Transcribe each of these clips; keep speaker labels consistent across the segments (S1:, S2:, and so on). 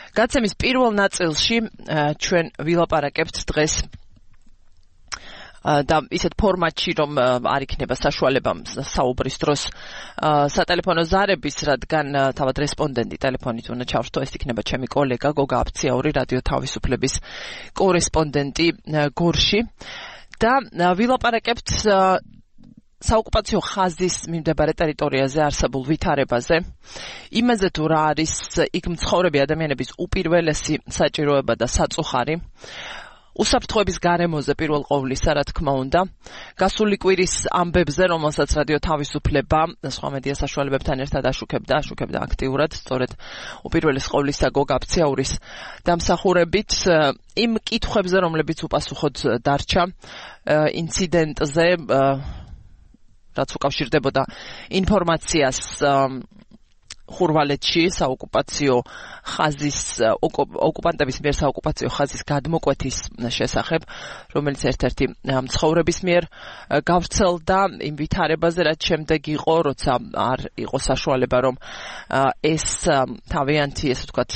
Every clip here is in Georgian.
S1: გაცემის პირველ ნაწილში ჩვენ ვილაპარაკებთ დღეს და ისეთ ფორმატში რომ არ იქნება საშუალება საუბრის დროს სატელეფონო ზარების, რადგან თავად რესპონდენტი ტელეფონით უნდა ჩავრთო, ეს იქნება ჩემი კოლეგა გოგა აფციაური, რადიო თავისუფლების კორესპონდენტი გორში და ვილაპარაკებთ საოკუპაციო ხაზის მიმდებარე ტერიტორიაზე არსებულ ვითარებაზე, იმაზე თუ რა არის იქ მცხოვრები ადამიანების უპირველესი საჭიროება და საწუხარი, უსაფრთხოების გარემოზე პირველ ყოვლისა, რა თქმა უნდა, გასული კვირის ამბებზე, რომელსაც რადიო თავისუფლება სხვა მედია საშუალებებთან ერთად აშუქებდა აქტიურად, სწორედ უპირველეს ყოვლისა გოგა აფციაურის დამსახურებით, იმ კითხვებზე, რომლებიც უპასუხოდ დარჩა ინციდენტზე, რაც უკავშირდებოდა ინფორმაციას ხურვალეთში საოკუპაციო ხაზის ოკუპანტების მიერ საოკუპაციო ხაზის გადმოკვეთის შესახებ, რომელიც ერთ-ერთი მცხოვრების მიერ გავრცელდა იმ ვითარებაზე, რაც შემდეგ იყო, როცა არ იყო საშუალება, რომ ეს თავიანთი, ესე ვთქვათ,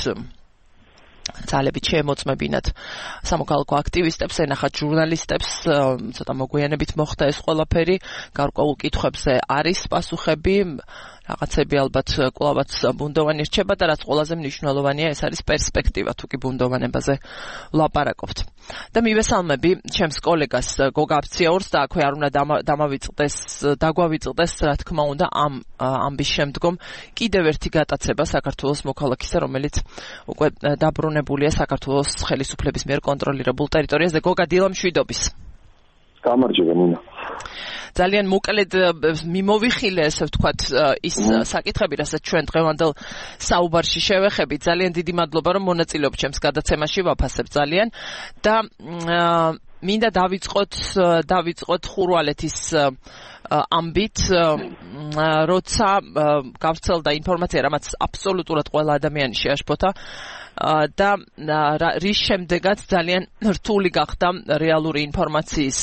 S1: ძალებით შეემოწმებინათ სამოქალაქო აქტივისტებს, ენახათ ჟურნალისტებს, ცოტა მოგვიანებით მოხდა ეს ყველაფერი, გარკვეულ კითხვებზე არის პასუხები, რაღაცები ალბათ კვლავაც ბუნდოვანი რჩება და რაც ყველაზე მნიშვნელოვანია, ეს არის პერსპექტივა, თუ კი ბუნდოვანებაზე ვლაპარაკობთ. და მივესალმები ჩემს კოლეგას გოგა აფციაურს და აქვე არ უნდა დაგვავიწყდეს, რა თქმა უნდა, ამ ამბის შემდგომ კიდევ ერთი გატაცება საქართველოს მოქალაქისა, რომელიც უკვე დაბრუნებულია საქართველოს ხელისუფლების მიერ კონტროლირებულ ტერიტორიაზე. გოგა, დილა მშვიდობის.
S2: გამარჯობა, ნინა.
S1: ძალიან მოკლედ მიმოვიხილე, ესე ვთქვათ, ის საკითხები, რასაც ჩვენ დღევანდელ საუბარში შევეხებით. ძალიან დიდი მადლობა, რომ მონაწილეობთ ჩემს გადაცემაში, ვაფასებ ძალიან და მინდა დავიწყოთ ხურვალეთის ამბით, როცა გავრცელდა ინფორმაცია, რამაც აბსოლუტურად ყველა ადამიანი შეაშფოთა და რის შემდეგაც ძალიან რთული გახდა რეალური ინფორმაციის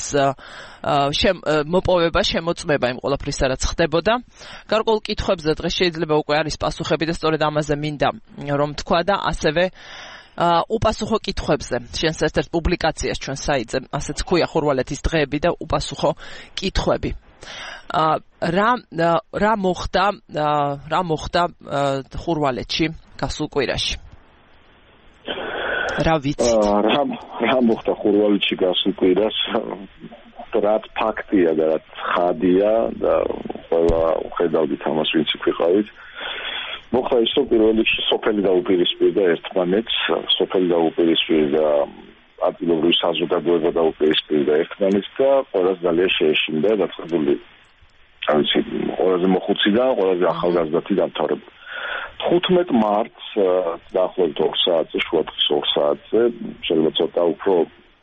S1: მოპოვება, შემოწმება იმ ყველაფრისა, რაც ხდებოდა. გარკვეულ კითხვებზე დღეს შეიძლება უკვე არის პასუხები და სწორედ ამაზე მინდა რომ თქვა და ასევე უპასუხო კითხვებზე. შენს ერთ-ერთ პუბლიკაციას ჩვენ საიტზე, ასეც ქვია ხურვალეთის დღეები და უპასუხო კითხვები. რა მოხდა ხურვალეთში გასულ კვირაში? რა ვიცით?
S2: რა მოხდა ხურვალეთში გასულ კვირას? რაც ფაქტია და რაც ხადია და ყველა ხედავდით ამას, ვინც ვიყავით. მოხდა ის, რომ პირველ რიგში სოფელი დაუპირისპირდა ერთმანეთს, სოფელი დაუპირისპირდა ადგილობრივი საზოგადოება დაუპირისპირდა ერთმანეთს და ყველას ძალიან შეეშინდა დაწყებული, ყველაზე მოხუცი და ყველაზე ახალგაზრდათი დამთავრებული. 15 მარტს დაახლოებით 2 საათზე, შუადღის 2 საათზე, შეიძლება ცოტა უფრო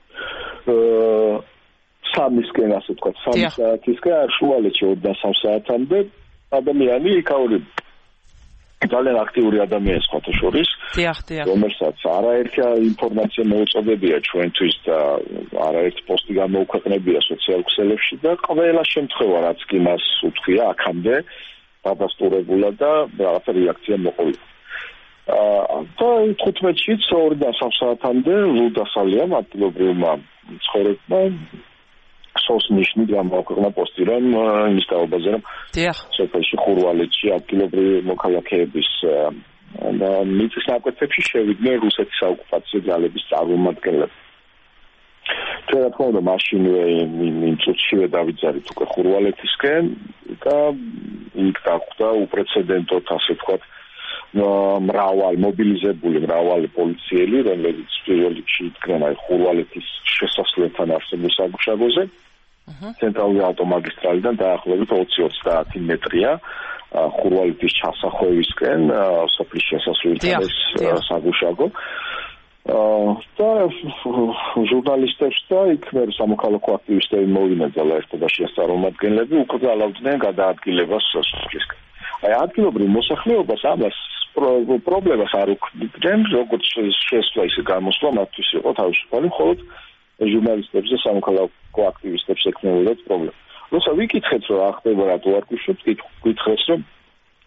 S2: სამისკენ, ასე ვთქვათ, 3 საათისკენ, შუალედში 23 საათამდე ადამიანი იქაური ძალიან აქტიური ადამიანი სხვათა შორის, რომელსაც არაერთი ინფორმაცია მოუწოდებია ჩვენთვის და არაერთი პოსტი გამოუქვეყნებია სოციალურ ქსელებში და ყველა შემთხვევა, რაც კი მას უთქვია აქამდე, დადასტურებულა და რაღაცა რეაქცია მოყოლია. და 15-შიც 2 საათამდე ლუდასალიამ ადგილობრივმა მცხოვრებმა სოს ნიშნი გამოაქვეყნა პოსტი, რომ იმის თაობაზე, რომ სოფელში ხურვალეთში ადგილობრივი მოქალაქეების მიწის ნაკვეთებში შევიდნენ რუსეთის საოკუპაციო ძალების წარმომადგენლები. ჩვენ რა თქმა უნდა მაშინვე იმ წუთშივე დავიძარით უკვე ხურვალეთისკენ და იქ დახვდა უპრეცედენტოდ, ასე ვთქვათ, მობილიზებული მრავალი პოლიციელი, რომელიც პირველ რიგში იდგნენ ხურვალეთის შესასვლელთან არსებულ საგუშაგოზე, ცენტრალური ავტომაგისტრალიდან დაახლოებით 20-30 მეტრია ხურვალეთის ჩასახვევისკენ, სოფლის შესასვლელთან ეს საგუშაგო. და ჟურნალისტებს და იქ სამოქალაქო აქტივისტები მოვინაძალა ერთობაში ეს წარმომადგენლები უკრძალავდნენ გადაადგილებას სოფლისკენ. აი ადგილობრივ მოსახლეობას ამას პრობლემას არ უქმნიდნენ, როგორც შესვლა ისე გამოსვლა მათთვის იყო თავისუფალი, მხოლოდ ჟურნალისტებს და სამოქალაქო აქტივისტებს ექნებოდათ პრობლემა. როცა ვიკითხეთ, რომ რა ხდება, რატო არ გვიშვებთ, გითხრეს, რომ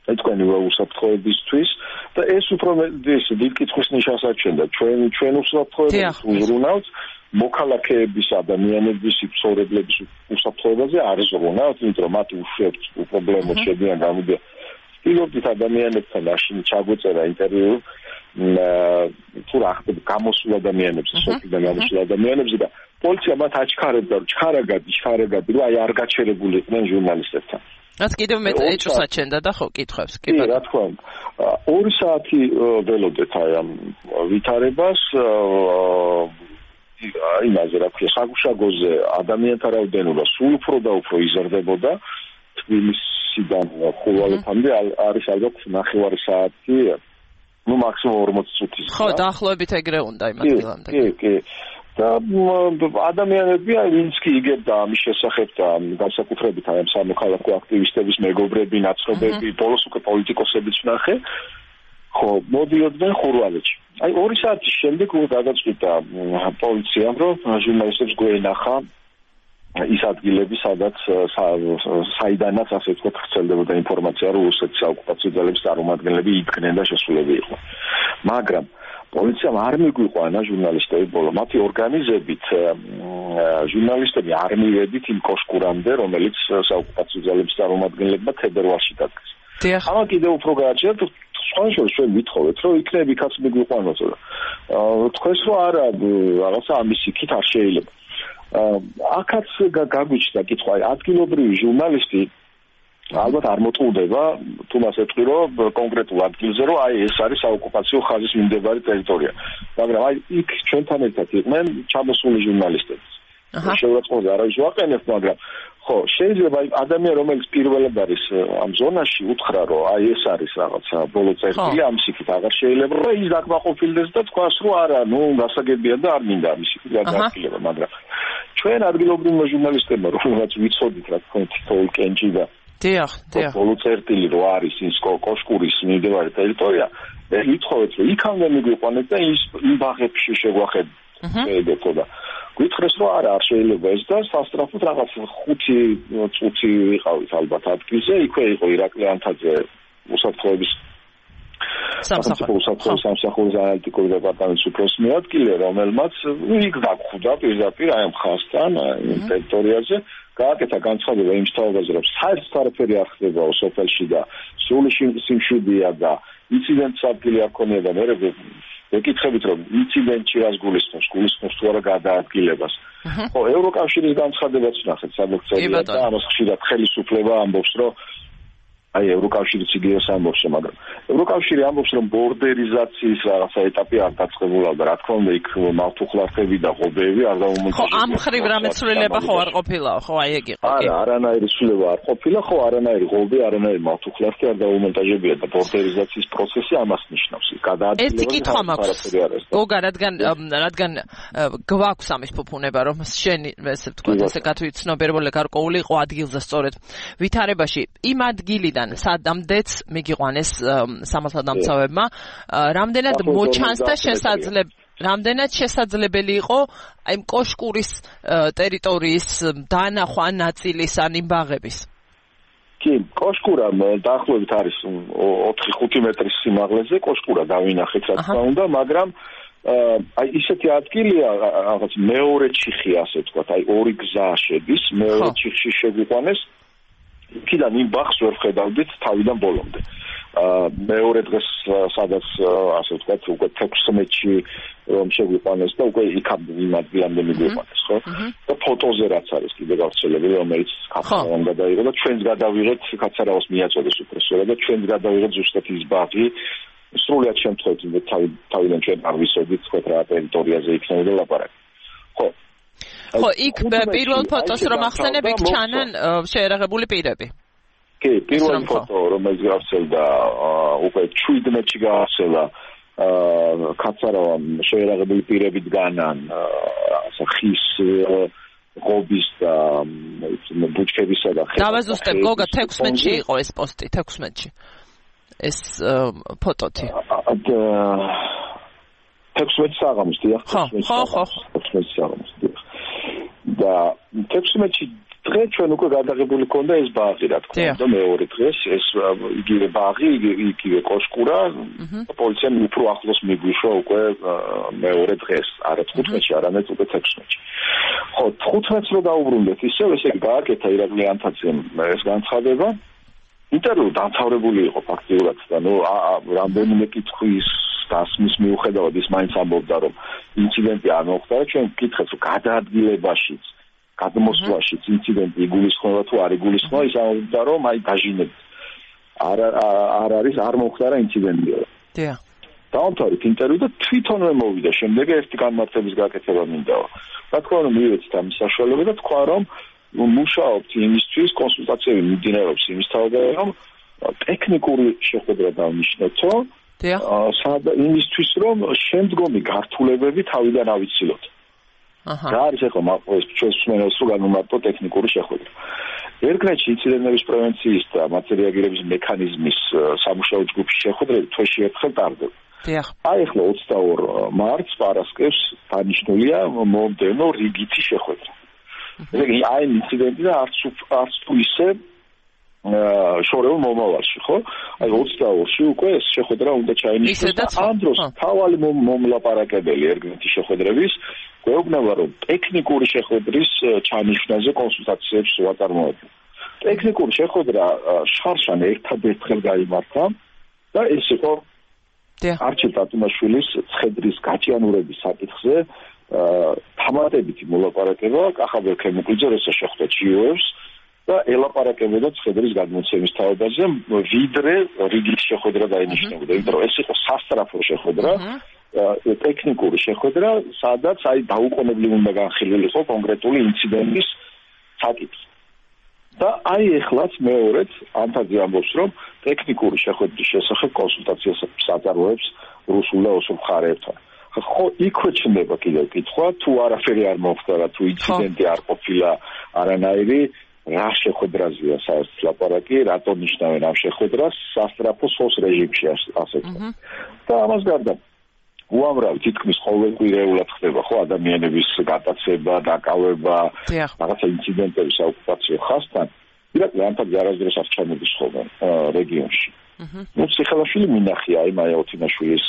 S2: თქვენი უსაფრთხოებისთვის და ეს უფრო ეს დიდ კითხვის ნიშანს აჩენდა ჩვენ უსაფრთხოებას უზრუნავთ მოქალაქეების ადამიანების ცხოვრების უსაფრთხოებაზე არ ზრუნავთ, იმიტომ რომ მათი უშვებთ პრობლემות შედიან გამოდიან ვთქვით ადამიანებთან მაშინ ჩაგვეწერა ინტერვიუ თუ რა ხდება გამოსულ ადამიანებზე, სოფლიდან გამოსულ ადამიანებზე და პოლიცია მათ აჩქარებდა, რომ ჩქარაგადი, რომ აი არ გაჩერებული იყვნენ ჟურნალისტებთან.
S1: რაც კიდევ მეტ ეჭვს აჩენდა და ხო კითხებს.
S2: კი, რა თქმა უნდა. 2 საათი ველოდეთ აი ამ ვითარებას იმაზე რა ქვია, საგუშაგოზე ადამიანთა რაოდენობა სულ უფრო და უფრო იზრდებოდა. თბილისიდან ხულვალეთამდე არის ალბათ 9 საათი, ну максимум 40 წუთის.
S1: ხო, დაახლოებით ეგრე უნდა იმ ადგილამდე.
S2: კი. და ადამიანები ვინც კი იგებდა ამის შესახებ და განსაკუთრებით აი ამ სამოქალაქო აქტივისტების მეგობრები, ნაცნობები, ბოლოს უკვე პოლიტიკოსებიც ვნახე, ხო, მოდიოდნენ ხურვალეთში. აი 2 საათის შემდეგ გადაწყვიტა პოლიციამ, რომ ჟურნალისტებს გვეენახა ის ადგილები, სადაც საიდანაც ასე ვთქვათ ვრცელდებოდა ინფორმაცია, რომ რუსეთის საოკუპაციო ძალების წარმომადგენლები იდგნენ და შესულები იყვნენ. მაგრამ პოლიციამ არ მიგვიყვანა ჟურნალისტები ბოლო. მათი ორგანიზებით ჟურნალისტები არ მივედით იმ კოშკურამდე, რომელიც საოკუპაციო ძალების წარმომადგენლებმა თებერვალში დადგეს. ამან კიდევ უფრო გააჩნიათ სხვანაირად ჩვენ ვითხოვეთ, რომ იქნებ იქაც მიგვიყვანოთ. თქვენს რომ არა რაღაცა ამის იქით არ შეიძლება. აქაც გაგვიჩნდა კითხვა, ადგილობრივი ჟურნალისტი ალბათ არ მოტყუდება თუ მას ეთქვი რომ კონკრეტულ ადგილზე რომ აი ეს არის საოკუპაციო ხაზის მიმდებარე ტერიტორია. მაგრამ აი იქ ჩვენთან ერთად იყვნენ ჩამოსული ჟურნალისტები. შეურაცხყოფაზე არავის ვაყენებთ, მაგრამ ხო, შეიძლება ადამიანი რომელიც პირველად არის ამ ზონაში უთხრა რომ აი ეს არის რაღაცა ბოლო წერტილი, ამის იქით აღარ შეიძლება რომ ის დაკმაყოფილდეს და თქვას რომ არა, ნუ გასაგებია და არ მინდა ამის იქით გადაადგილება, მაგრამ ჩვენ ადგილობრივმა ჟურნალისტებმა რომელსაც ვიცოდით რა თქვენ თითოეულ კენჭი და
S1: დიახ.
S2: ბოლო წერტილი რო არის ის კოშკურის მიმდებარე ტერიტორია, ვითხოვეთ რომ იქამდე მიგვიყვანეთ და იმ ბაღებში შეგვახედოთ. და გითხრეს რომ არა არ შეიძლება ეს და სასტრაფოდ რაღაც 5 წუთი ვიყავით ალბათ ადგილზე, იქვე იყო ირაკლი ანთაძე უსაფრთხოების სამსახურის ანალიტიკური დეპარტამენტის უფროსი მოადგილე, რომელმაც იქ გაგხვდა პირდაპირ აი ამ ხაზთან, იმ ტერიტორიაზე, გააკეთა განცხადება იმ შესაძლებლობაზე, რომ საერთოდ არაფერი არ ხდებაო სოფელში და სრული სიმშვიდეა და ინციდენტს ადგილი არ ქონია და მე ვეკითხებით რომ ინციდენტი რას გულისხმობს თუ არა გადაადგილებას. ხო, ევროკავშირის განცხადებაც ვნახეთ, სადაც წერია და ამას ხშირად ხელისუფლება ამბობს, რომ აი ევროკავშირიც იგივეს ამბობს, მაგრამ ევროკავშირი ამბობს, რომ ბორდერიზაციის რაღაცა ეტაპი არ დაწყებულა და რა თქმა უნდა იქ მართუხლარხები და ღობეები არ დაუმონტაჟებულა.
S1: ხო, ამ ხრივ რამე ცვლილება ხო არ ყოფილა, ხო, აი ეგ იყო.
S2: არა, არანაირი ცვლილება არ ყოფილა, ხო, არანაირი ღობე, არანაირი მართუხლარხი არ დაუმონტაჟებია და ბორდერიზაციის პროცესი ამას ნიშნავს.
S1: ეს კითხვა მაქვს. გოგა, რადგან გვაქვს ამის ფუფუნება, რომ შენ ესე ვთქვათ, ესე გათვითცნობიერებული გარკვეული იყო ადგილზე სწორედ ვითარებაში იმ ადგილიდან სადამდეც მიგიყვანეს სამართალდამცავებმა, რამდენად მოჩანს და რამდენად შესაძლებელი იყო აი კოშკურის ტერიტორიის დანახვა ნაწილის ან იმ ბაღების.
S2: კი, კოშკურა დაახლოებით არის 4-5 მეტრის სიმაღლეზე, კოშკურა დავინახეთ რა თქმა უნდა, მაგრამ აი ისეთი ადგილია, რაღაც მეორე ჩიხი ასე ვთქვათ, აი 2 გზა შედის, მეორე ჩიხში შეგვიყვანეს იქიდან იმ ბაღს ვერ ხედავდით თავიდან ბოლომდე. მეორე დღეს სადაც ასე ვთქვათ უკვე 16-ში რომ შეგვიყვანეს და უკვე იქამდე იმ ადგილამდე მიგვიყვანეს, ხო? და ფოტოზე რაც არის კიდე გავრცელებული, რომელიც კაცარავამ გადაიღო და ჩვენს გადავიღეთ, კაცარავას მიაწოდეს უბრალოდ და ჩვენს გადავიღეთ ზუსტად ის ბაღი. სრულიად შემთხვევით თავიდან ჩვენ არ ვიცოდით, თქვათ რა ტერიტორიაზე იქნებოდა ლაპარაკი.
S1: ხო, იქ პირველ ფოტოს რომ ახსენებ, იქ ჩანან შეერაღებული პირები.
S2: კი, პირველი ფოტო რომელიც გავრცელდა უკვე 17-ში გავრცელა კაცარავამ შეერაღებული პირები დგანან ხის ღობის და ბუჩქებისა და
S1: დავაზუსტებ, გოგა 16-ში იყო ეს პოსტი, 16-ში ეს ფოტოთი
S2: 16 საღამოს, დიახ,
S1: 16 საღამოს.
S2: და 16-ში დღე ჩვენ უკვე გადაღებული ქონდა ეს ბაღი, რა თქმა უნდა, მეორე დღეს ეს იგივე ბაღი, იგივე კოშკურა, პოლიციამ უფრო ახლოს მიგვიშვა უკვე მეორე დღეს, არა 15-ში, არამედ უკვე 16-ში. ხო, 15-ს რო დაუბრუნდეთ ისევ, ესე იგი გააკეთა ირაკლი ანთაძემ ეს განცხადება. ინტერვიუ დამთავრებული იყო ფაქტიურად და რამდენიმე კითხვის დასმის მიუხედავად ის მაინც ამბობდა, რომ ინციდენტი არ მოხდა, ჩვენ ვკითხეთ, რომ გადაადგილებაშიც გადმოსვლაშიც ინციდენტი იგულისხმება თუ არ იგულისხმება, ის ამბობდა, რომ აი დაჟინებით. არ არის, არ მოხდა რა ინციდენტია.
S1: დიახ.
S2: დაამთავრეთ ინტერვიუ და თვითონვე მოვიდა შემდეგ ერთი განმარტების გაკეთება მინდაო. რა თქმა უნდა, მივეცით ამის საშუალება და თქვა, რომ მუშაობთ იმისთვის, კონსულტაციები მიმდინარეობს იმის თავიდან, რომ ტექნიკური შეხვედრა დავნიშნეთო, იმისთვის, რომ შემდგომი გართულებები თავიდან ავიცილოთ. რა არის ახლა ჩვენს მსმენელს რომ განვმარტო ტექნიკური შეხვედრა. ერთგლეხში ინციდენტების პრევენციის და მათზე რეაგირების მექანიზმის სამუშაო ჯგუფის შეხვედრები თვეში ერთხელ ტარდება. აი ახლა 22 მარტს პარასკევს დანიშნულია მომდევნო რიგითი შეხვედრა. ესე იგი აი ინციდენტი და არც თუ ისე შორეულ მომავალში, ხო? აი 22-ში უკვე ეს შეხვედრა უნდა ჩაინიშნოს და ამ დროს თავალი მომლაპარაკებელი ერთგლეხის შეხვედრების გვეუბნება, რომ ტექნიკური შეხვედრის ჩანიშვნაზე კონსულტაციებს ვაწარმოებთ. ტექნიკური შეხვედრა შარშან ერთადერთხელ გაიმართა და ეს იყო არჩილ ტატუმაშვილის ცხედრის გაჭიანურების საკითხზე თამატებითი მოლაპარაკება კახაბერ ქემუკვიძე როცა შეხვდა GOF-ს და ელაპარაკებოდა ცხედრის გადმოცემის თაობაზე, ვიდრე რიგითი შეხვედრა დაინიშნებოდა. იმიტომ რომ ეს იყო სასწრაფო შეხვედრა, ტექნიკური შეხვედრა, სადაც აი დაუყოვნებლივ უნდა განხილულიყო კონკრეტული ინციდენტის საკითხი. და აი ეხლაც მეორედ ანთაძე ამბობს, რომ ტექნიკური შეხვედრის შესახებ კონსულტაციას აწარმოებს რუსულ და ოსურ მხარეებთან. ხო, იქვე ჩნდება კიდევ კითხვა, თუ არაფერი არ მოხდა და თუ ინციდენტი არ ყოფილა არანაირი, რა შეხვედრაზეა საერთოდ ლაპარაკი, რატომ ნიშნავენ ამ შეხვედრას სასტრაფო სოს რეჟიმში ასეთ. და ამას გარდა უამრავი თითქმის ყოველკვირეულად ხდება ხო ადამიანების გატაცება, დაკავება, რაღაცა ინციდენტები საოკუპაციო ხაზთან. ირაკლი ანთაძე არასდროს არ ჩამოდის ხოლმე რეგიონში. ნუ ციხელაშვილი მინახია აი მაია ოთინაშვილის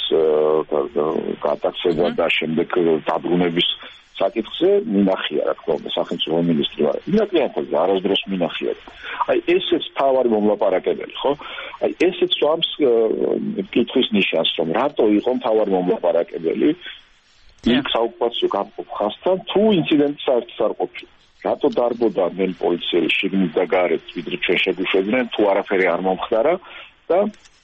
S2: გატაცება და შემდეგ დაბრუნების საკითხზე მინახია რა თქმა უნდა სახელმწიფო მინისტრი ვარ. ირაკლი ანთაძე არასდროს მინახია. აი ესეც თავარი მომლაპარაკებელი ხო? აი ესეც ამს კითხვის ნიშანს რომ რატო იყო თავარი მომლაპარაკებელი იქ საოკუპაციო გამყოფ ხაზთან თუ ინციდენტი საერთოდ არ ყოფილა. რატო დარბოდა ნელ პოლიციელი შიგნით და გარეთ ვიდრე ჩვენ შეგვიშვებდნენ თუ არაფერი არ მომხდარა და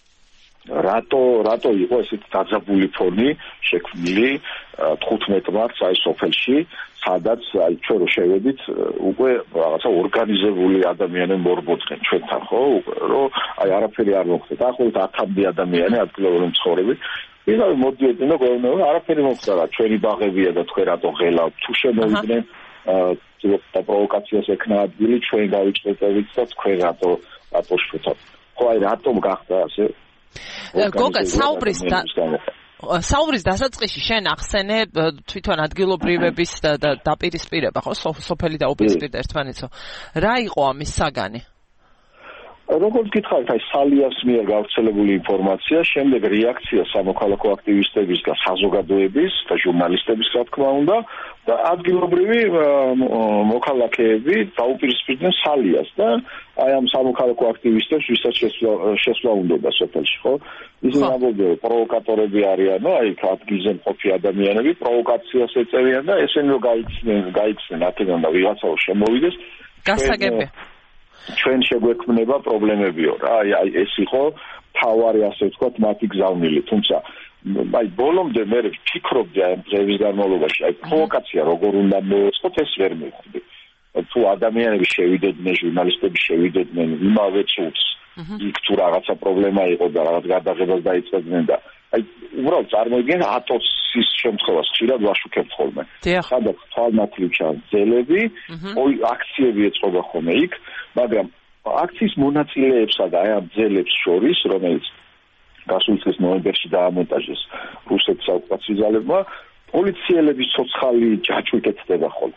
S2: რატო იყო ესეთი დაძაბული ფონი შექმნილი 15 მარტს აი სოფელში, სადაც აი ჩვენ რო შევედით უკვე რაღაცა ორგანიზებული ადამიანები მორბოდნენ ჩვენთან ხო, რომ აი არაფერი არ მოხდა. დაახლოებით 10-მდე ადამიანი ადგილობრივი მცხოვრები იგივე მოდიოდნენ და გვეუბნებოდნენ არაფერი მოხდა რა, ჩვენი ბაღებია და თქვენ რატო ღელავთ, თუ შემოვიდნენ და პროვოკაციას ექნა ადგილი, ჩვენ გავიჭრეთ და თქვენ რატო შევთოთ. ხო აი რატომ გახდა ასე?
S1: გოგა საუბრის დასაწყისში შენ ახსენე თვითონ ადგილობრივების დაპირისპირება ხო სოფელი დაუპირისპირდა ერთმანეთსო. რა იყო ამის საგანი?
S2: როგორც გითხარით, აი სალიას მიერ გავრცელებული ინფორმაცია, შემდეგ რეაქცია სამოქალაქო აქტივისტების და საზოგადოების და ჟურნალისტების რა თქმა უნდა და ადგილობრივი მოქალაქეები დაუპირისპირდნენ სალიას და აი ამ სამოქალაქო აქტივისტებს ვისაც შესვლა უნდოდა სოფელში, ხო? ისინი ამბობდნენ, პროვოკატორები არიანო, აი ადგილზე მყოფი ადამიანები პროვოკაციას ეწევიან და ესენი რომ გაიქცნენ ათიდან და ვიღაცა შემოვიდეს.
S1: გასაგებია.
S2: ჩვენ შეგვექმნება პრობლემებიო რა. აი ეს იყო თავარი ასე ვთქვათ მათი გზავნილი, თუმცა აი ბოლომდე მე ვფიქრობდი აი დღეების განმავლობაში აი პროვოკაცია როგორ უნდა მოეწყოთ ეს ვერ მივხვდი. თუ ადამიანები შევიდოდნენ, ჟურნალისტები შევიდოდნენ იმავე წუთს იქ თუ რაღაცა პრობლემა იყო და რაღაც გადაღებას დაიწყებდნენ და აი უბრალოდ წარმოიდგინე ატოცის შემთხვევას ხშირად ვაშუქებთ ხოლმე. სადაც თვალნათლივ ჩანს ძელები, აქციები ეწყობა ხოლმე იქ, მაგრამ აქციის მონაწილეებსა და აი ამ ძელებს შორის, რომელიც გასული წლის ნოემბერში დაამონტაჟეს რუსეთის საოკუპაციო ძალებმა, პოლიციელების ცოცხალი ჯაჭვი კეთდება ხოლმე.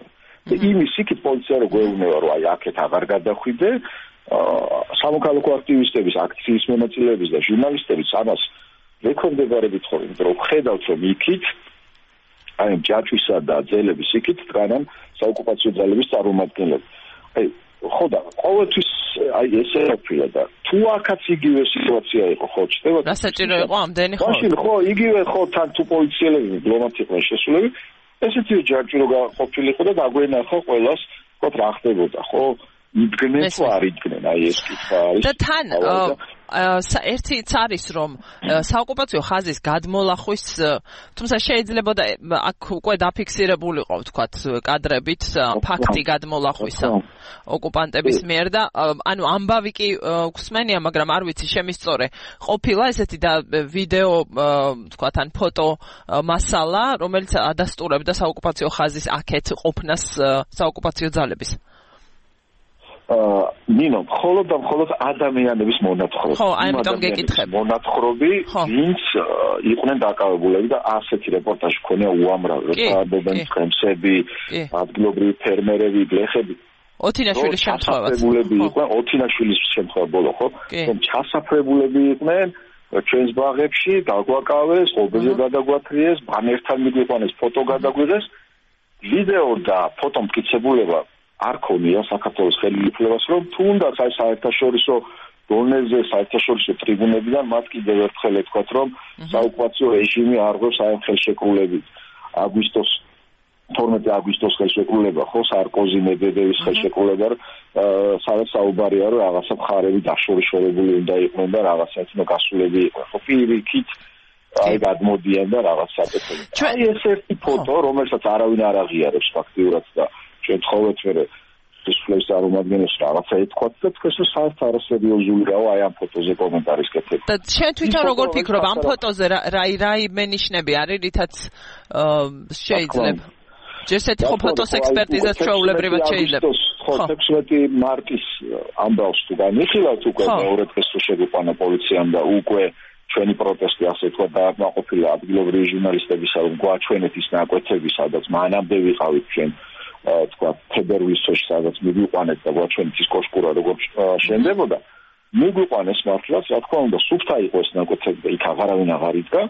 S2: იმის იქით პოლიცია რო გვეუბნება რომ აი აქეთ აღარ გადახვიდე სამოქალაქო აქტივისტების აქციის მონაწილეების და ჟურნალისტების ამას რეკომენდებით ხომ რომ ხედავთ რომ იქით აი ჯაჭვისა და ძელების იქით დგანან საოკუპაციო ძალების წარმომადგენლები აი ხო და ყოველთვის აი ესე ყოფილა და თუ აქაც იგივე სიტუაცია იყო ხო ჩდება
S1: რა საჭირო იყო ამდენი ხო
S2: მაშინ ხო იგივე ხო თან თუ პოლიციელები დიპლომატი იყვნენ შესულები ესეთი ჯაჭვი რო ყოფილიყო და დაგვენახო ყველას ხო რა ხდებოდა ხო იდგნენ თუ არ იდგნენ აი ეს კითხვა არის
S1: და თან ერთიც არის რომ საოკუპაციო ხაზის გადმოლახვის თუმცა შეიძლება და აქ უკვე დაფიქსირებულიყო ვთქვათ კადრებით ფაქტი გადმოლახვისა ოკუპანტების მიერ და ანუ ამბავი კი გვსმენია მაგრამ არ ვიცი შემისწორე ყოფილა ესეთი და ვიდეო ვთქვათ ან ფოტო მასალა რომელიც ადასტურებდა საოკუპაციო ხაზის აქეთ ყოფნას საოკუპაციო ძალების
S2: ნინო, მხოლოდ და მხოლოდ ადამიანების მონათხრობი.
S1: ხო, ამიტომ გეკითხები.
S2: მონათხრობი, ვინც იყვნენ დაკავებულები და ასეთი რეპორტაჟი ქონია უამრავი, რომ ჩააბობენ ცხენსები, ადგილობრივი ფერმერები, გლეხები.
S1: ოთინაშვილის შემთხვევაც.
S2: ოთინაშვილის შემთხვევა ბოლო, ხო? რომ ჩასაფრებულები იყვნენ ჩვენს ბაღებში, დაგვაკავეს, ღობეზე გადაგვათრიეს, ბანერთან მიგვიყვანეს, ფოტო გადაგვიღეს, ვიდეო და ფოტო მტკიცებულება არ ქონია საქართველოს ხელისუფლებას რომ თუნდაც აი საერთაშორისო დონეზე საერთაშორისო ტრიბუნებიდან მათ კიდევ ერთხელ ეთქვათ რომ საოკუპაციო რეჟიმი არღვევს აი ხელშეკრულებით 12 აგვისტოს ხელშეკრულება ხო სარკოზი მედვედევის ხელშეკრულება სადაც საუბარია რომ რაღაცა მხარები დაშორიშორებული უნდა იყვნენ და რაღაცა ეთნო გასულები იყვნენ ხო პირიქით აი გადმოდიან და რაღაც საკეთებენ აი ეს ერთი ფოტო რომელსაც არავინ არ აღიარებს ფაქტიურად და ჩვენ თხოვეთ მერე სისხლის წარმომადგენელს რაღაცა ეთქვათ და თქვენს საერთარასერიოზულია აი ამ ფოტოზე კომენტარის კეთება.
S1: და შენ თვითონ როგორ ფიქრობ ამ ფოტოზე რა მენიშნები არის რითაც შეიძლება ჯერსეთი ხო ფოტოს ექსპერტიზას ჩვეულებრივად შეიძლება.
S2: ხო 16 მარტის ამბავს თუ განიხილავთ უკვე მეორე დღეს თუ შეგვიყვანა პოლიციამ და უკვე ჩვენი პროტესტი ასე თქვა დააკმაყოფილა ადგილობრივი ჟურნალისტებისა რომ გვაჩვენეთ ის ნაკვეთები სადაც მანამდე ვიყავით ჩვენ თქვა თებერვლის თვეში სადაც მიგვიყვანეთ და გვაჩვენეთ ის კოშკურა როგორ შენდებოდა მიგვიყვანეს მართლაც რა თქმა უნდა სუფთა იყო ეს ნაკვეთები და იქ აღარავინ აღარ იდგა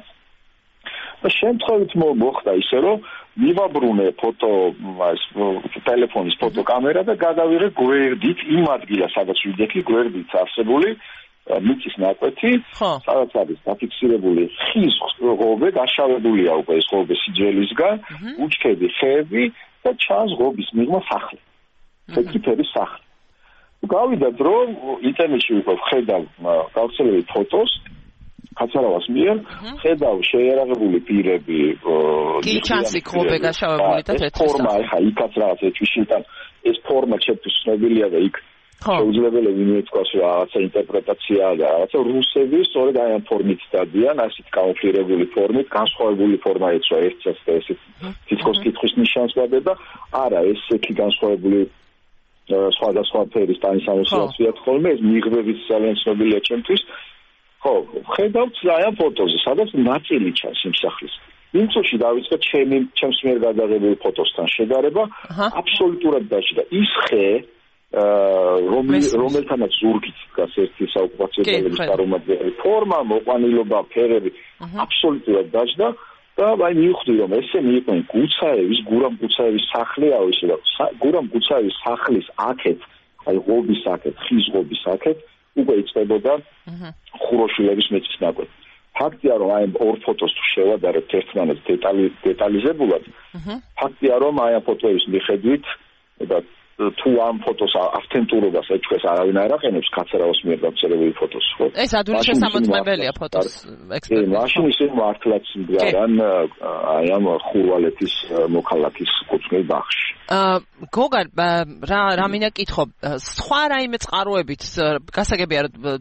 S2: და შემთხვევით მოხდა ისე რომ მივაბრუნე ფოტო ეს ტელეფონის ფოტოკამერა და გადავიღე გვერდით იმ ადგილას სადაც ვიდექი გვერდით არსებული მიწის ნაკვეთი სადაც არის დაფიქსირებული ხის ღობე დაშავებულია უკვე ეს ღობე სიძველისგან უჩქები ხეები და ჩანს ღობის მიღმა სახლი. ფექიფერის სახლი. გავიდათ რომ ინტერნეტში უკვე ხედავ გავრცელებული ფოტოს კაცარავას მიერ ხედავ შეიარაღებული პირები
S1: კი ჩანს იქ ღობე გაშავებული და თეთრი
S2: ფორმა ხა იქაც რაღაც ეჭვიშიდან ეს ფორმა ჩემთვის ცნობილია და იქ შეუძლებელი ვინმე თქვას რაღაცა ინტერპრეტაცია და რაღაცა რუსები სწორედ აი ამ ფორმით დადიან ასეთ კამოფლირებული ფორმით განსხვავებული ფორმა ეცვა ერთსაც და ესეთ თითქოს კითხვის ნიშანს გადადა არა ესეთი განსხვავებული სხვადასხვა ფერის ტანისამოსილაციათ ხოლმე ეს მიღბებით ძალიან ცნობილია ჩემთვის ხო ხედავთ აი ამ ფოტოზე სადაც ნაწილი ჩანს იმ სახლის იმ წუთში დავიწყე ჩემს მიერ გადაღებულ ფოტოსთან შედარება აბსოლუტურად დაჭდა ის ხე რომელთანაც ზურგით დგას ერთი საოკუპაციო ძალების წარმომადგენელი ფორმა მოყვანილობა ფერები აბსოლუტურად დაჭდა და აი მივხვდი რომ ესე მიიყვნენ გუცაევის გურამ გუცაევის სახლია ისე და გურამ გუცაევის სახლის აქეთ აი ღობის აქეთ ხის ღობის აქეთ უკვე იწყებოდა ხუროშვილების მეწის ნაკვეთი ფაქტია რომ აი ორ ფოტოს თუ შევადარებთ ერთმანეთს დეტალიზებულად ფაქტია რომ აი ამ ფოტოების მიხედვით და თუ ამ ფოტოს ავთენტურობას ეჭვეს არავინ არ აყენებს კაცარავას მიერ გავრცელებული ფოტოს ხო
S1: ეს ადვილი შესამოწმებელია ფოტოს ექსპერტი
S2: მაშინ ისე მართლაც მდგარან აი ამ ხურვალეთის მოქალაქის კუთვნილ ბაღში
S1: გოგარ რა მინდა კითხო სხვა რაიმე წყაროებით გასაგებია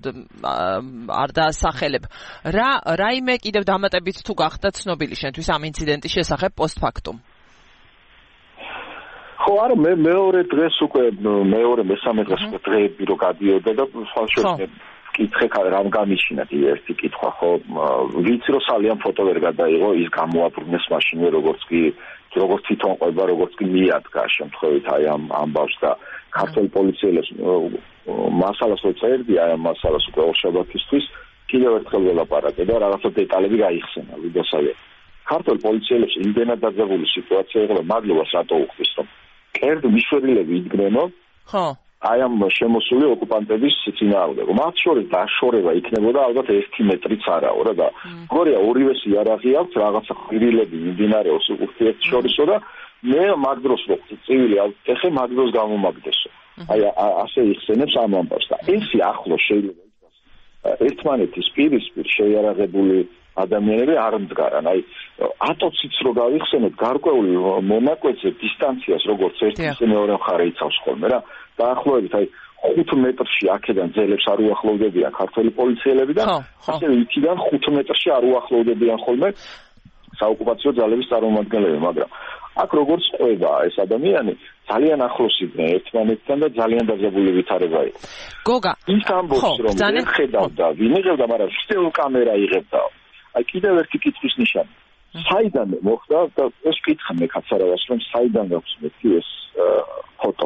S1: არ დაასახელებ რაიმე კიდევ დამატებით თუ გახდა ცნობილი შენთვის ამ ინციდენტის შესახებ პოსტფაქტუმ
S2: ხო არა მე მეორე დღეს უკვე მეორე მესამე დღეს დღეები რო გადიოდა და სხვაშორისე კითხე რამ გამიჩინა ერთი კითხვა ხო ვიცი რომ სალიან ფოტო ვერ გადაიღო ის გამოაბრუნეს მაშინვე როგორც კი როგორც თვითონ ყვება, როგორც კი მიადგა შემთხვევით აი ამ ამბავს და ქართული პოლიციელებს მასალას უწერდი აი ამ მასალას უკვე ორშაბათისთვის კიდევ ერთხელ ველაპარაკე და რაღაცა დეტალები გაიხსენა ვიდეოსავე. ქართული პოლიციელებს იმდენად დაძაბული სიტუაცია იყო, მადლობას რატო უხდის, რომ კერძო მისვერილები იდგნენო.
S1: ხო.
S2: აი ამ შემოსული ოკუპანტების წინააღმდეგ. მათ შორის დაშორება იქნებოდა ალბათ 1 მეტრიც არაო რა და გორია ორივეს იარაღი აქვს, რაღაცა ხვირილები მიმდინარეობს ურთიერთშორისო და მე მაგ დროს რო ცივილი ავტეხე მაგ დროს გამომაგდესო. აი ასე იხსენებს ამ ამბავს და ეს ახლო შეიძლება იყოს ერთმანეთის პირისპირ შეიარაღებული ადამიანები არ მდგარან. აი ატოციც რო გავიხსენოთ გარკვეული მონაკვეთზე დისტანციას როგორც ერთი ისე მეორე მხარე იცავს ხოლმე რა. დაახლოებით აი 5 მეტრში აქედან ძელებს არ უახლოვდებიან ქართველი პოლიციელები და ასევე იქიდან 5 მეტრში არ უახლოვდებიან ხოლმე საოკუპაციო ძალების წარმომადგენლები, მაგრამ აქ როგორც ყვება ეს ადამიანი ძალიან ახლოს იყვნენ ერთმანეთთან და ძალიან დაძაბული ვითარება იყო.
S1: გოგა,
S2: ის ამბობს რომ ხედავდა, ვინ იღებდა, მაგრამ ვიდეო კამერა იღებდა. აი კიდევ ერთი კითხვის ნიშანი. საიდან მოხდა და ეს კითხა მე კაცარავას რომ საიდან გაქვს მეთქი ეს ფოტო.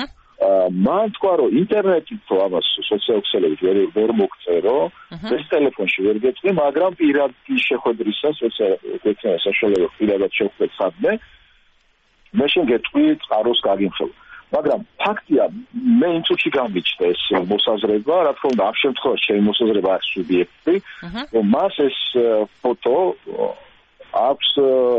S2: მან თქვა რომ ინტერნეტით თუ ამას სოციალურ ვერ მოგწერო, ეს ტელეფონში ვერ გეტყვი, მაგრამ პირადი შეხვედრისას სოციალურ საშუალებას პირადად შევხვდეთ სადმე, მე შენ გეტყვი წყაროს გაგიმხელო. მაგრამ ფაქტია, მე იმ წუთში გამიჩნდა ეს მოსაზრება, რა თქმა უნდა, ამ შემთხვევაში ჩემი მოსაზრება არის სუბიექტი, რომ მას ეს ფოტო აქვს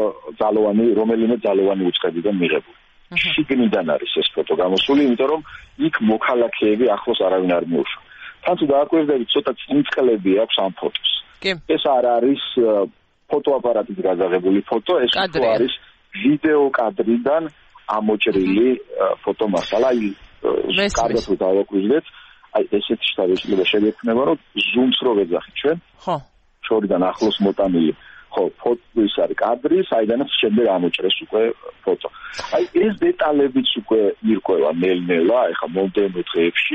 S2: რომელიმე ძალოვანი უწყებიდან მიღებული. შიგნიდან არის ეს ფოტო გამოსული, იმიტომ რომ იქ მოქალაქეები ახლოს არავინ არ მიუშვა. თან თუ დააკვირდებით, ცოტა წინწყლები აქვს ამ ფოტოს. ეს არ არის ფოტოაპარატით გადაღებული ფოტო, ეს არის ვიდეო კადრიდან ამოჭრილი ფოტომასალა. აი კარგად თუ დავაკვირდეთ, აი ესეთი შეიძლება შეგექმნება, რომ ზუმს რო ვეძახით ჩვენ. ხო. შორიდან ახლოს მოტანილი ხო, ფოტოს არის კადრი, საიდანაც შემდეგ ამოჭრეს უკვე ფოტო. აი ეს დეტალებიც უკვე ირკვევა ნელ-ნელა, ეხლა მომდევნო დღეებში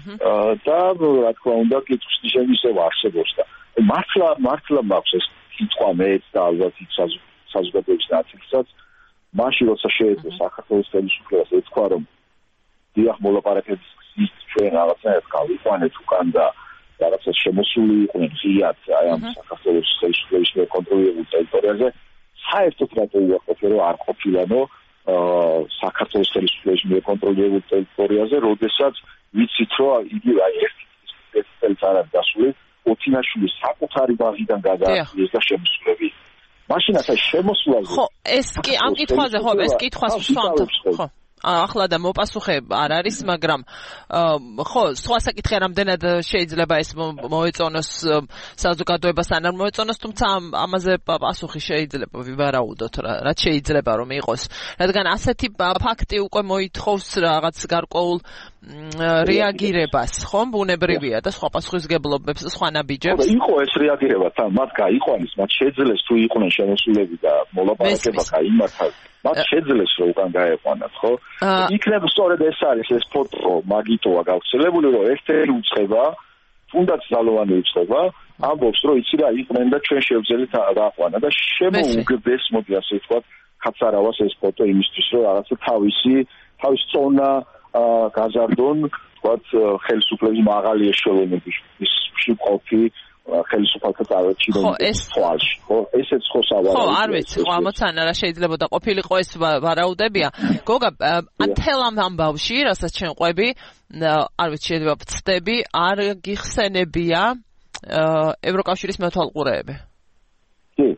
S2: და რა თქმა უნდა, კითხვის ნიშანი ისევ არსებობს და მართლა მაქვს ეს კითხვა მეც და ალბათ იქ საზოგადოების ნაწილსაც, მაშინ როცა შეეძლო საქართველოს ხელისუფლებას ეთქვა, რომ დიახ მოლაპარაკების გზით ჩვენ რაღაცნაირად გავიყვანეთ უკან და რაღაცა შემოსული იყვნენ ღიად აი ამ საქართველოს ხელისუფლების მიერ კონტროლირებულ ტერიტორიაზე, საერთოდ რატო უარყოფე რომ არ ყოფილანო საქართველოს ხელისუფლების მიერ კონტროლირებულ ტერიტორიაზე, როდესაც ვიცით რომ იგი აი ერთ წელს არ არის დასული, ოთინაშვილის საკუთარი ბაღიდან გადააყენეს და შემოსულები. მაშინ ასე შემოსულაზე.
S1: ხო, ეს კი ამ კითხვაზე ხო, ეს კითხვას ვსვამთ. ხო. ახლა და მოპასუხე არ არის, მაგრამ ხო, სხვა საკითხი რამდენად შეიძლება ეს მოეწონოს საზოგადოებას ან არ მოეწონოს, თუმცა ამაზე პასუხი შეიძლება ვივარაუდოთ, რაც შეიძლება რომ იყოს. რადგან ასეთი ფაქტი უკვე მოითხოვს რაღაც გარკვეულ რეაგირებას, ხომ? ბუნებრივია და სხვა პასუხისგებლობებს და სხვა ნაბიჯებს.
S2: იყო ეს რეაგირება, თან მათ გაიყვანეს, მათ შეძლეს თუ იყვნენ შემოსულები და მოლაპარაკება გაიმართა. მათ შეძლეს რომ უკან გაეყვანათ, ხო? იქნება სწორედ ეს არის ეს ფოტო მაგიტოა გავრცელებული, რომ ერთ-ერთი უცხება, თუნდაც ძალოვანი უცხება, ამბობს რომ იცი რა იყვნენ და ჩვენ შევძელით გაყვანა და შემოუგდეს, მოდი ასე ვთქვათ, კაცარავას ეს ფოტო იმისთვის რომ რაღაცა თავისი წონა გაზარდონ, ვთქვათ, ხელისუფლების მაღალი ეშელონების მშიყოფი ხელისუფალთა წარჩინების თვალში, ხო, ესეც ხო სავარაუდოა.
S1: ხო, არ ვიცი, ხო, ამოცანა რა შეიძლება და ყოფილიყო ეს ვარაუდებია. გოგა, ანთელ ამ ამბავში, რასაც ჩვენ ყვები, არ ვიცი, შეიძლება ვწდები, არ გიხსენებია ევროკავშირის მეთვალყურეები.
S2: კი.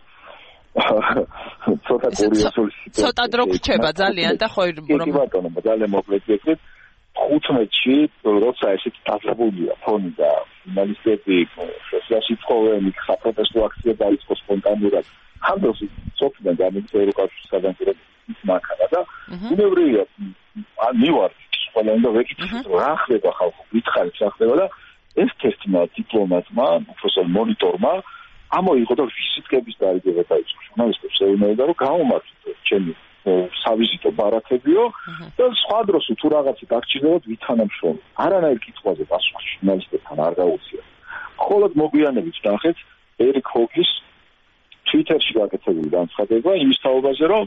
S2: ცოტა კურიოზული სიტუაცია.
S1: ცოტა დრო გრჩება ძალიან და ხო
S2: რომ ბატონო, ძალიან მოკლედ ვიქნით 15-ში, როცა ესეთი დაძაბულია ფონი და ჟურნალისტები შესაძლოა თხოვენ საპროტესტო აქცია დაიწყო სპონტანურად. ამბობს სოფიდან გამიგდა ევროკავშირის საგანძურების მანქანა და უნევრია მივარ ყველა უნდა ვეკითხოთ რა ხდება ხალხო, ვითხარით რა ხდება და ერთ-ერთმა დიპლომატმა, პროფესორ მონიტორმა ამოიღო და ვიზიტების დარიგება დაიწყო. ჟურნალისტებს ეუბნება რომ გამომართოთ ჩემი სავიზიტო ბარათებიო და სხვა დროს თუ რაღაცა დაგჭირდებათ ვითანამშრომლო. არანაირ კითხვაზე პასუხი ჟურნალისტებთან არ გაუწია. მხოლოდ მოგვიანებით ნახეთ ერიკ ჰოგის Twitter-ში გაკეთებული განცხადება იმის თაობაზე, რომ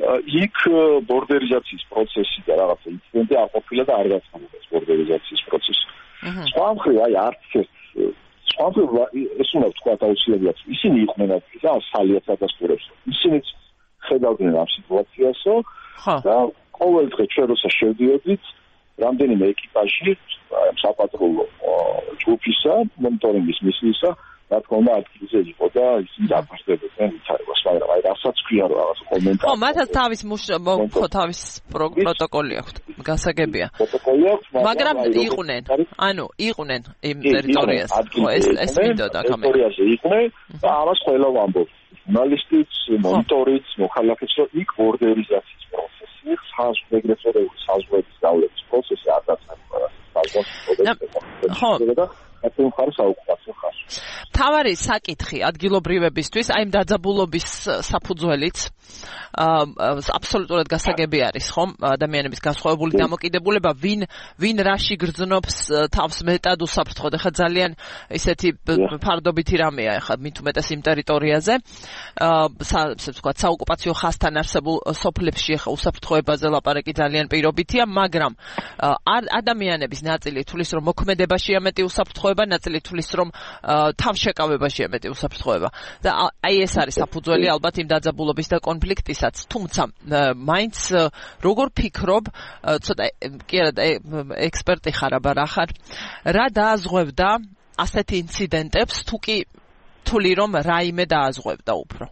S2: იქ ბორდერიზაციის პროცესი და რაღაცა ინციდენტი არ ყოფილა და არ გაცხადდა ეს ბორდერიზაციის პროცესი. სხვა მხრივ აი არც სხვა მხრივ ეს უნდა ვთქვა აუცილებლად ისინი იყვნენ და სალიაც ადასტურებს. ისინიც ხედავდნენ ამ სიტუაციასო და ყოველ დღე ჩვენ როცა შევდიოდით რამდენიმე ეკიპაჟი საპატრულო ჯგუფისა მონიტორინგის მისიისა რა თქმა უნდა ადგილზე იყო და ისინი დაფასდებოდნენ ვითარებას, მაგრამ აი რასაც ქვია რომ რაღაც კომენტარი. ხო, მათაც თავის თავის პროტოკოლი აქვთ, გასაგებია. პროტოკოლი აქვს,
S1: მაგრამ იყვნენ იმ ტერიტორიაზე. ხო, ეს მინდოდა გამე.
S2: ტერიტორიაზე იყვნენ და ამას ყველა ვამბობთ. ჟურნალისტიც, მონიტორიც, მოქალაქეც, რომ იქ ბორდერიზაციის პროცესი, ეგრეთ წოდებული საზღვრების გავლენის პროცესი არ დაწყება. ხო. ეს ხარ საოკუპაციო ხარში.
S1: თავარი საკითხი ადგილობრივებისთვის, აი ამ დაძაბულობის საფუძველიც აბსოლუტურად გასაგები არის, ხომ? ადამიანების განსხვავებული დამოკიდებულება, ვინ რაში გრძნობს თავს მეტად უსაფრთხოდ. ახლა ძალიან ისეთი ფარდობითი რამეა, ახლა მით უმეტეს იმ ტერიტორიაზე, ასე ვთქვათ, საოკუპაციო ხაზთან არსებულ სოფლებში ახლა უსაფრთხოებაზე ლაპარაკი ძალიან პირობითია, მაგრამ ადამიანების ნაწილი თulis რომ მოქმედებაშია მეტი უსაფრთხოება, ნაწილი თulis რომ თავშეკავებაშია მეტი უსაფრთხოება. და აი ეს არის საფუძველი ალბათ იმ დაძაბულობის და კონფლიქტისაც. თუმცა მაინც როგორ ფიქრობ, ცოტა კი არა ექსპერტი ხარ, აბა რა ხარ, რა დააზღვევდა ასეთი ინციდენტებს, თუ კი თვლი რომ რაიმე დააზღვევდა უფრო?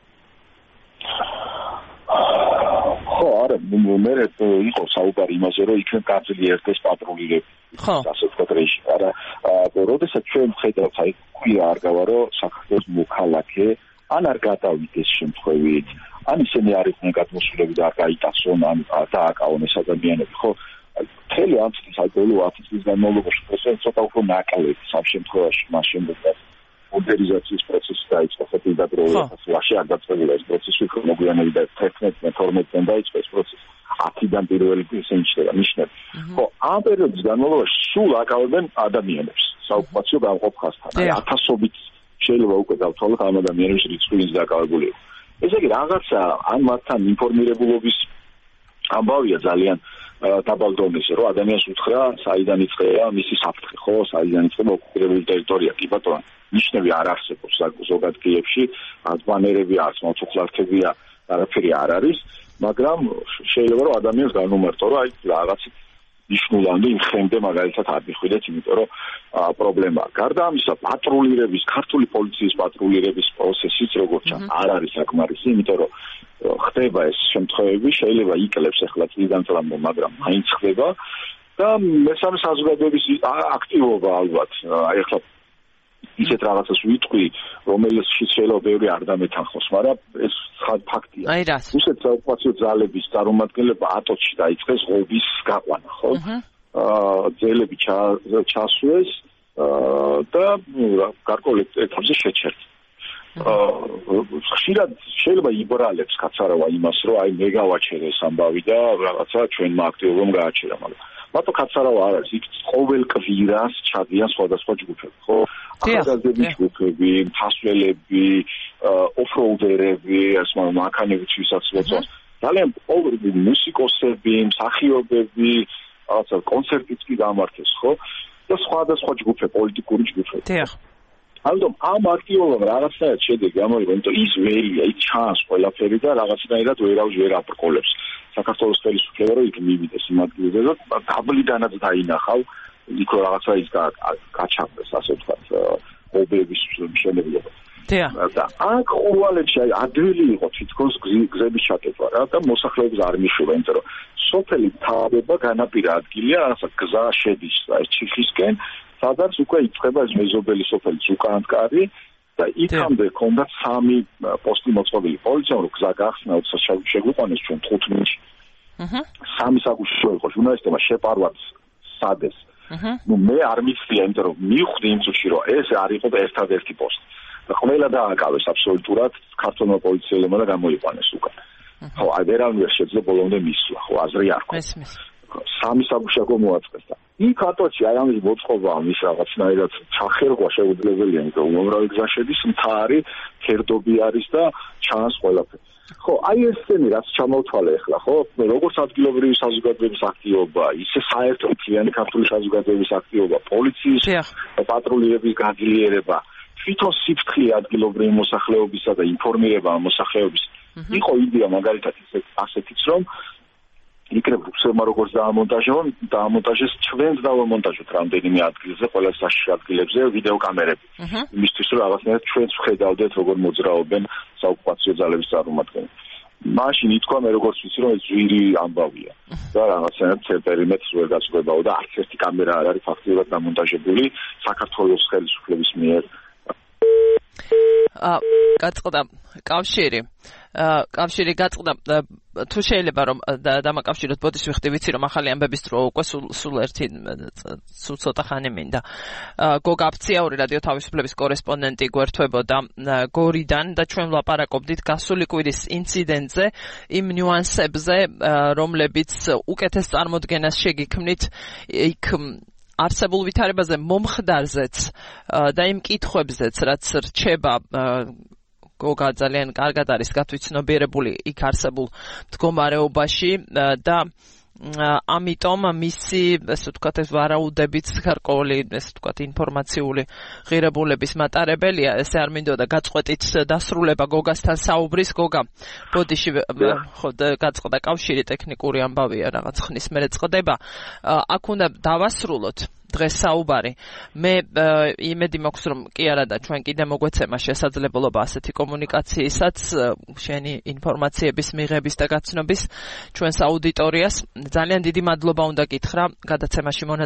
S2: ხო, არა, მე იყო საუბარი იმაზე, რომ იქნებ გაწილი ერთეს პატრულირები.
S1: ხო,
S2: ასე ვთქვათ რეჟიმი, არა, როდესაც ჩვენ ვხედავთ, აი ქვია არ გავა, რომ საქართველოს მოქალაქე ან არ გადავიდეს შემთხვევით, ან ისინი არ იყვნენ გადმოსულები და არ გაიტაცონ, ან დააკავონ ეს ადამიანები, ხო? მთელი ამ წლის, აი ბოლო 10 წლის განმავლობაში პროცესი ცოტა უფრო ნაკლები სამ შემთხვევაში მას შემდეგ ბორდერიზაციის პროცესი დაიწყო ფედერალურ არ დაწყებულა ეს პროცესი უფრო მოგვიანებით და 11-12-დან დაიწყო ეს პროცესი 10-დან პირველი ისინიჩნდება ნიშნები. ხო, ამ პერიოდის განმავლობაში სულ აკავებენ ადამიანებს საოკუპაციო გამყოფ ხაზთან. აი ათასობით შეიძლება უკვე დავთვალოთ ამ ადამიანების რიცხვი ვინც დაკავებული იყო. ესე იგი რაღაცა ან მათთან ინფორმირებულობის ამბავია ძალიან დაბალ დონეზე, რომ ადამიანს უთხრა საიდან იწყება მისი საფრთხე, ხო, საიდან იწყება ოკუპირებული ტერიტორია, კი ბატონო. ნიშნები არ არსებობს ზოგად კიევში, ბანერები არც, მოცუხლართებია, არაფერი არ არის, მაგრამ შეიძლება რომ ადამიანს განუმარტო, რომ აი რაღაც ნიშნულამდე იმ ხემდე მაგალითად არ მიხვიდეთ, იმიტომ რომ პრობლემაა. გარდა ამისა, პატრულირების, ქართული პოლიციის პატრულირების პროცესიც როგორც ჩანს, არ არის საკმარისი, იმიტომ რომ ხდება ეს შემთხვევები, შეიძლება იკლებს ახლა წლიდან წლამდე, მაგრამ მაინც ხდება და მესამე საზოგადოების აქტივობა ალბათ, აი ახლა ისეთ რაღაცას ვიტყვი, რომელსაც შეიძლება ბევრი არ დამეთანხმოს, მაგრამ ეს ფაქტია. რუსეთის საოკუპაციო ძალების წარმომადგენლება ატოჩში დაიწყეს ღობის გაყვანა, ხო? ძელები ჩასვეს და გარკვეულ ეტაპზე შეჩერდა. ხშირად შეიძლება იბრალებს კაცარავა იმას, რომ აი მე გავაჩერე ეს ამბავი და რაღაცა ჩვენმა აქტივობამ გააჩერა, მაგრამ მარტო კაცარავა არ არის, იქ ყოველ კვირას ჩადიან სხვადასხვა ჯგუფები, ხო? ახალგაზრდები ჯგუფები, მთასველები, ოფროუდერები, ასე მანქანებით ვისაც მოწონს. ძალიან ყოველი მუსიკოსები, მსახიობები, რაღაცა კონცერტიც კი გამართეს, ხო? და სხვადასხვა ჯგუფები, პოლიტიკური ჯგუფები. ამიტომ ამ აქტივობამ რაღაცნაირად შედეგი ამოიღო, იმიტომ ის ვერია, ის ჩანს ყველაფერი და რაღაცნაირად ვერ აბრკოლებს. საქართველოს ხელისუფლება რომ იქ მივიდეს იმ ადგილზე და დაბლიდანაც დაინახავ, იქ რაღაცა ის გაჩაღდეს, ასე ვთქვათ, ობების მშენებლობა. და აქ უვალეთში ადვილი იყო თითქოს გზების ჩაკეტვა რა და მოსახლეობის არ მიშურა, იმიტომ რომ სოფელი თავება განაპირა ადგილია, რაღაცა გზა შედის ეს ჩიხისკენ, სადაც უკვე იწყება ეს მეზობელი სოფელი ზუკანტკარი და იქამდე ჰქონდათ 3 პოსტი მოწყობილი. პოლიციამ რომ გზა გახსნა, როდესაც შეგვიყვანეს ჩვენ 15-ში. 3 საგუშო იყო ჟურნალისტებმა შეპარვათ სადეს. მე არ მიცდია, იმიტომ რომ მივხვდი იმ წუთში, რომ ეს არ იყო ერთადერთი პოსტი. და ყველა დააკავეს აბსოლუტურად ქართულმა პოლიციელებმა და გამოიყვანეს უკან. ხო, აი ვერავინ ვერ შეძლო ბოლომდე მისვლა, ხო, აზრი არ ქონდა. 3 საგუშაგო მოაწყეს და იქ ატოჩი აი ამის მოწყობა ამის რაღაცნაირად ჩახერგვა შეუძლებელია, იმიტომ რომ უმრავი გზა შედის, მთა არის, ფერდობი არის და ჩანს ყველაფერი. ხო, აი ეს თემი რაც ჩამოვთვალე ახლა, ხო, როგორც ადგილობრივი საზოგადოების აქტივობა, ისე საერთო მთლიანი ქართული საზოგადოების აქტივობა, პოლიციის პატრულირების გაძლიერება, თვითონ სიფრთხილე ადგილობრივი მოსახლეობისა და ინფორმირება ამ მოსახლეობის. იყო იდეა მაგალითად ასეთიც, რომ იქნებ რუსებმა როგორც დაამონტაჟეს, ჩვენც დავამონტაჟოთ რამდენიმე ადგილზე, ყველა საშიში ადგილებზე ვიდეოკამერები. იმისთვის რომ რაღაცნაირად ჩვენც ვხედავდეთ, როგორ მოძრაობენ საოკუპაციო ძალების წარმომადგენლები. მაშინ ითქვა მე როგორც ვიცი, რომ ეს ძვირი ამბავია და რაღაცნაირად პერიმეტრს ვერ გაწყვეტაო და არც ერთი კამერა არ არის ფაქტიურად დამონტაჟებული საქართველოს ხელისუფლების მიერ.
S1: გაწყდა კავშირი გაწყდა თუ შეიძლება რომ დამაკავშიროთ ბოდის ვიხდი ვიცი რომ ახალი ამბების დრო უკვე სულ ერთი სულ ცოტა ხანი მინდა გოგა აფციაური რადიო თავისუფლების კორესპონდენტი გვერდებოდა გორიდან და ჩვენ ვლაპარაკობდით გასული კვირის ინციდენტზე იმ ნიუანსებზე რომლებიც უკეთეს წარმოდგენას შეგიქმნით იქ არსებულ ვითარებაზე მომხდარზეც და იმ კითხვებზეც რაც რჩება გოგა ძალიან კარგად არის გათვითცნობიერებული იქ არსებულ მდგომარეობაში და ამიტომ მისი ესე ვთქვათ ეს ვარაუდებით გარკვეული ესე ვთქვათ ინფორმაციული ღირებულების მატარებელია ესე არ მინდოდა გაწყვეტით დასრულება გოგასთან საუბრის გოგა ბოდიში ხო გაწყდა კავშირი ტექნიკური ამბავია რაღაც ხნის მერე წყდება აქ უნდა დავასრულოთ დღეს საუბარი მე იმედი მაქვს რომ კი არა და ჩვენ კიდე მოგვეცემა შესაძლებლობა ასეთი კომუნიკაციისაც შენი ინფორმაციების მიღების და გაცნობის ჩვენს აუდიტორიას ძალიან დიდი მადლობა უნდა გითხრა გადაცემაში